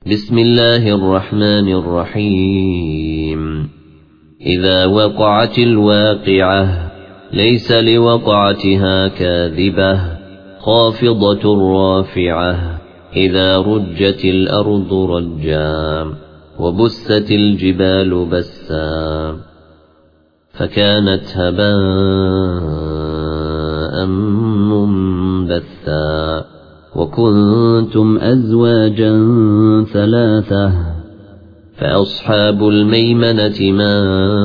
بسم الله الرحمن الرحيم. إذا وقعت الواقعة ليس لوقعتها كاذبة خافضة رافعة. إذا رجت الأرض رجا وبست الجبال بسا فكانت هباء منبثا وكنتم أزواجا ثلاثة فأصحاب الميمنة ما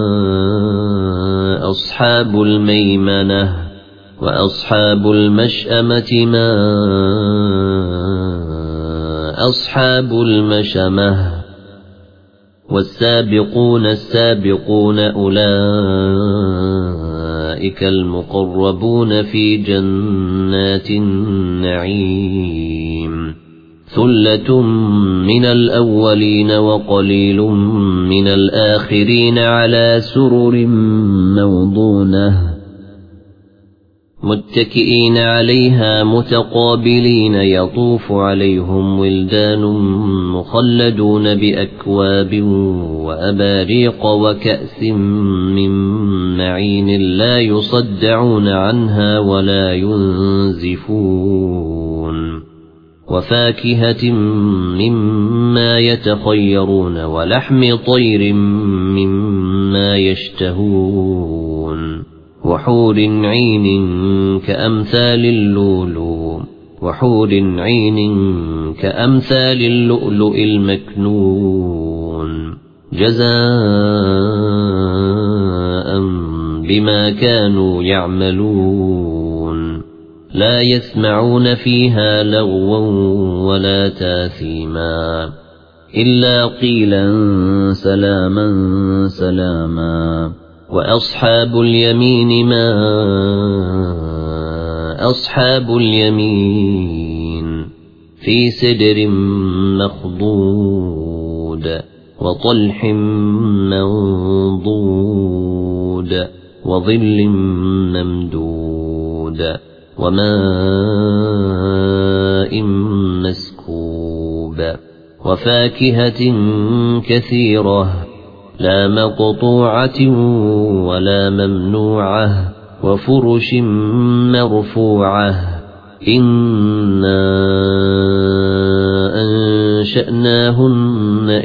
أصحاب الميمنة وأصحاب المشأمة ما أصحاب المشأمة والسابقون السابقون أولئك المقربون في جنات النعيم. ثلة من الأولين وقليل من الآخرين على سرر موضونة متكئين عليها متقابلين يطوف عليهم ولدان مخلدون بأكواب وأباريق وكأس من معين لا يصدعون عنها ولا ينزفون وفاكهة مما يتخيرون ولحم طير مما يشتهون وحور عين كأمثال اللؤلؤ وحور عين كأمثال اللؤلؤ المكنون جزاء بما كانوا يعملون. لا يسمعون فيها لغوا ولا تاثيما إلا قيلا سلاما سلاما. وأصحاب اليمين ما أصحاب اليمين في سدر مخضود وطلح منضود وظل ممدود وماء مسكوب وفاكهة كثيرة لا مقطوعة ولا ممنوعة وفرش مرفوعة. إنا أنشأناهن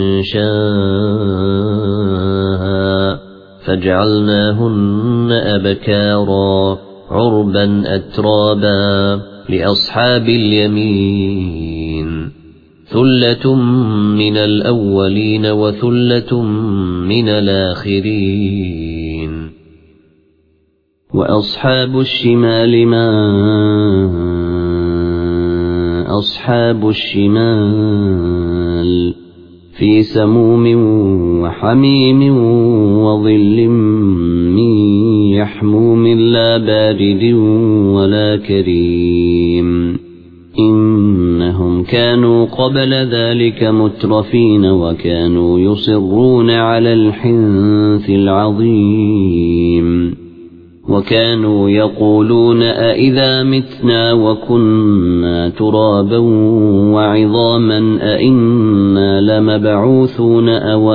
إنشاء فجعلناهن أبكارا عربا أترابا لأصحاب اليمين. ثلة من الأولين وثلة من الآخرين. وأصحاب الشمال ما أصحاب الشمال في سموم وحميم وظل من يحموم لا بارد ولا كريم. إنهم كانوا قبل ذلك مترفين وكانوا يصرون على الحنث العظيم وكانوا يقولون أئذا متنا وكنا ترابا وعظاما أئنا لمبعوثون أو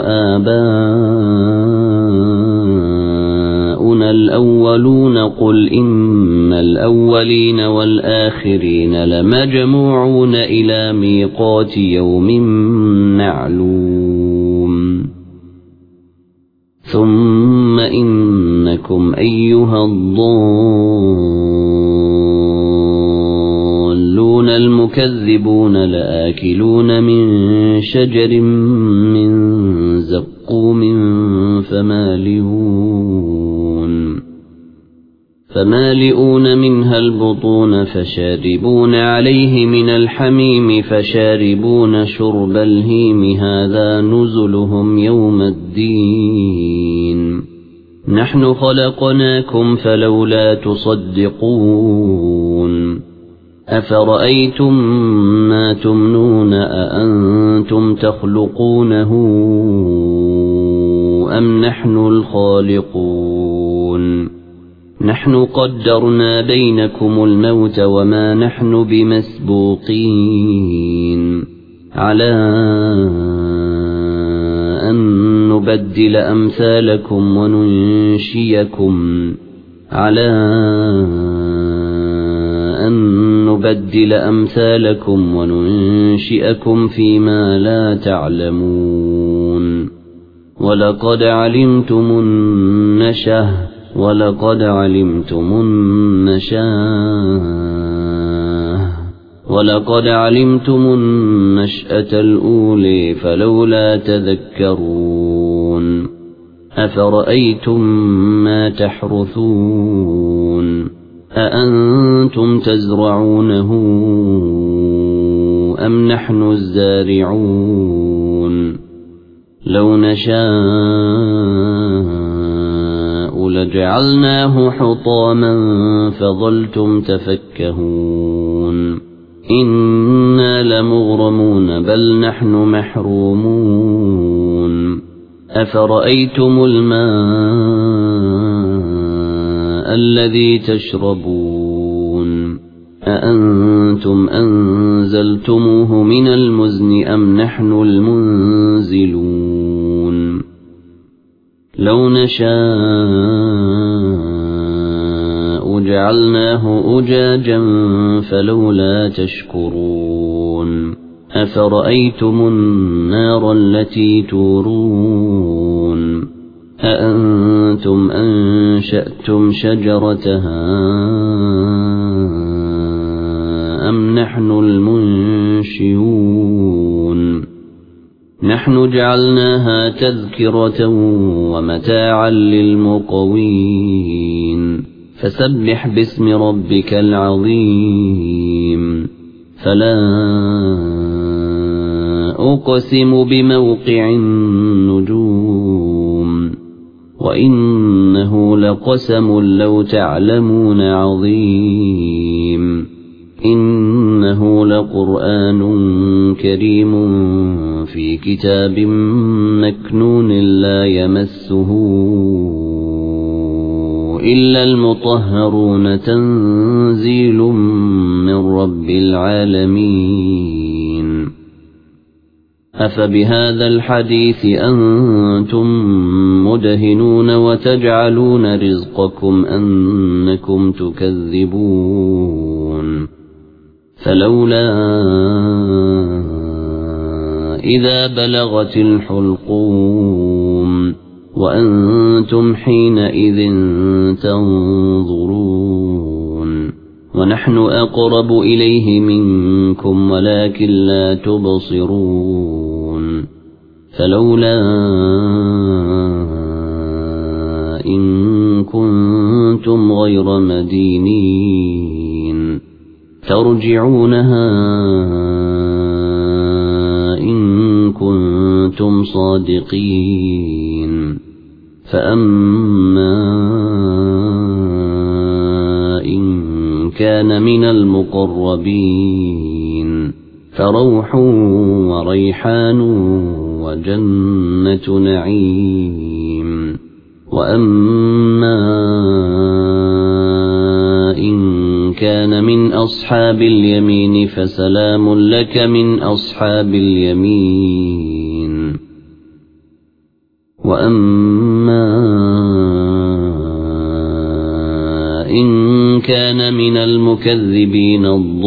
آباؤنا الأولون. قل إن الأولين والآخرين لمجموعون إلى ميقات يوم معلوم. ثم إنكم أيها الضالون المكذبون لآكلون من شجر من زقوم فمالئون منها البطون فشاربون عليه من الحميم فشاربون شرب الهيم. هذا نزلهم يوم الدين. نحن خلقناكم فلولا تصدقون. أفرأيتم ما تمنون أأنتم تخلقونه أم نحن الخالقون. نحن قدرنا بينكم الموت وما نحن بمسبوقين على أن نبدل أمثالكم وننشئكم فيما لا تعلمون ولقد علمتم النشأة الأولى فلولا تذكرون أفرأيتم ما تحرثون أأنتم تزرعونه أم نحن الزارعون لو نشاء لجعلناه حطاما فظلتم تفكهون إنا لمغرمون بل نحن محرومون أفرأيتم الماء الذي تشربون أأنتم أنزلتموه من المزن أم نحن المنزلون لو نشاء جعلناه أجاجا فلولا تشكرون أفرأيتم النار التي تورون أأنتم أنشأتم شجرتها أم نحن المنشئون نحن جعلناها تذكرة ومتاعا للمقوين فسبح باسم ربك العظيم فلا أقسم بموقع النجوم وإنه لقسم لو تعلمون عظيم إنه لقرآن كريم في كتاب مكنون لا يمسه إلا المطهرون تنزيل من رب العالمين أفبهذا الحديث أنتم مدهنون وتجعلون رزقكم أنكم تكذبون فلولا إذا بلغت الحلقوم وأنتم حينئذ تنظرون ونحن أقرب إليه منكم ولكن لا تبصرون فلولا إن كنتم غير مدينين ترجعونها إن كنتم صادقين فأما إن كان من المقربين فروح وريحان وجنة نعيم وأما إن كان من أصحاب اليمين فسلام لك من أصحاب اليمين وأما إن كان من المكذبين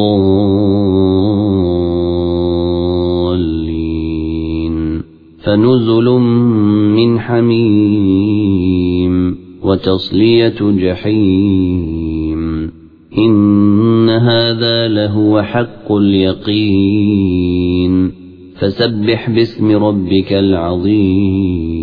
الضالين فنزل من حميم وتصلية جحيم إن هذا لهو حق اليقين فسبح باسم ربك العظيم